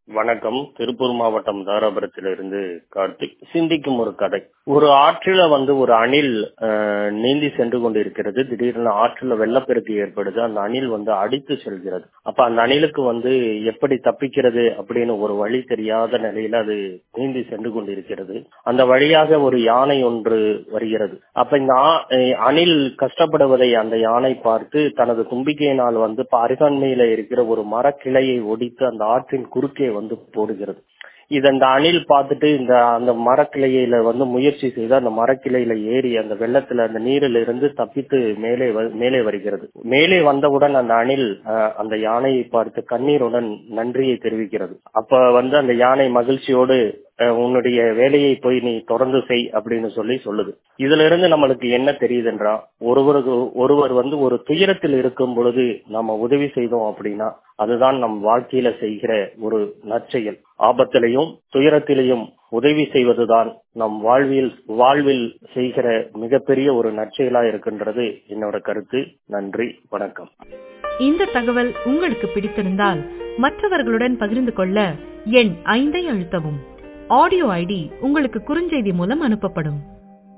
வணக்கம். திருப்பூர் மாவட்டம் தாராபுரத்திலிருந்து கார்த்திக். சிந்திக்கும் ஒரு கதை. ஒரு ஆற்றில ஒரு அணில் நீந்தி சென்று கொண்டிருக்கிறது. திடீர்னு ஆற்றில வெள்ளப்பெருக்கு ஏற்படுது. அந்த அணில் அடித்து செல்கிறது. அப்ப அந்த அணிலுக்கு எப்படி தப்பிக்கிறது அப்படின்னு ஒரு வழி தெரியாத நிலையில அது நீந்தி சென்று கொண்டிருக்கிறது. அந்த வழியாக ஒரு யானை ஒன்று வருகிறது. அப்ப இந்த அணில் கஷ்டப்படுவதை அந்த யானை பார்த்து தனது தும்பிக்கையினால் அருகாண்மையில இருக்கிற ஒரு மரக்கிளையை ஒடித்து அந்த ஆற்றின் குறுக்கே போடுகிறது. இத அந்த அணில் பார்த்துட்டு அந்த மரக்கிளையில முயற்சி செய்து அந்த மரக்கிளையில ஏறி அந்த வெள்ளத்துல அந்த நீரில் இருந்து தப்பித்து மேலே வருகிறது. மேலே வந்தவுடன் அந்த அணில் அந்த யானையை பார்த்து கண்ணீருடன் நன்றியை தெரிவிக்கிறது. அப்ப அந்த யானை மகிழ்ச்சியோடு உன்னுடைய வேலையை போய் நீ தொடர்ந்து செய் அப்படின்னு சொல்லுது. இதுல இருந்து நம்மளுக்கு என்ன தெரியுதுன்றா, ஒருவர் ஒரு துயரத்தில் இருக்கும் பொழுது நம்ம உதவி செய்தோம் அப்படின்னா அதுதான் நம் வாழ்க்கையில செய்கிற ஒரு நற்செயல். ஆபத்திலையும் துயரத்திலையும் உதவி செய்வதுதான் நம் வாழ்வில் செய்கிற மிகப்பெரிய ஒரு நற்செயலா இருக்கின்றது என்னோட கருத்து. நன்றி, வணக்கம். இந்த தகவல் உங்களுக்கு பிடித்திருந்தால் மற்றவர்களுடன் பகிர்ந்து கொள்ள எண் 5 அழுத்தவும். ஆடியோ ஐடி உங்களுக்கு குறுஞ்செய்தி மூலம் அனுப்பப்படும்.